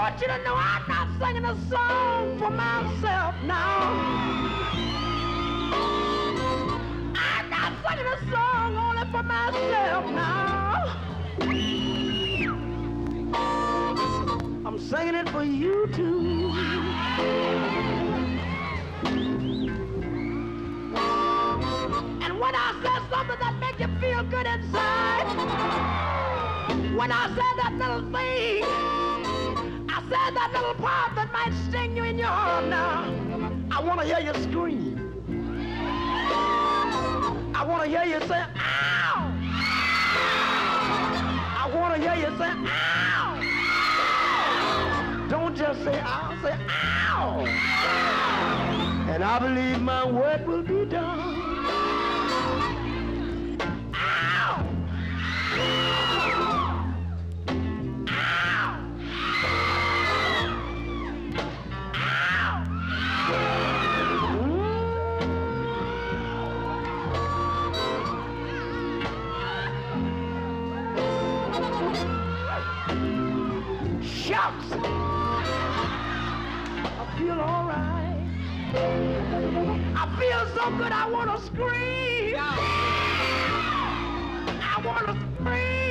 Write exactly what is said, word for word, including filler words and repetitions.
want you to know I'm not singing a song for myself now. I'm not singing a song only for myself now. I'm singing it for you too. And when I said something that make you feel good inside, when I said that little thing, I said that little part that might sting you in your heart now, I want to hear you scream. I want to hear you say, ow! I want to hear you say, ow! Don't just say ow, say ow! And I believe my work will be done. Ow! Shucks! I feel all right. I feel so good I want to scream. I want to scream.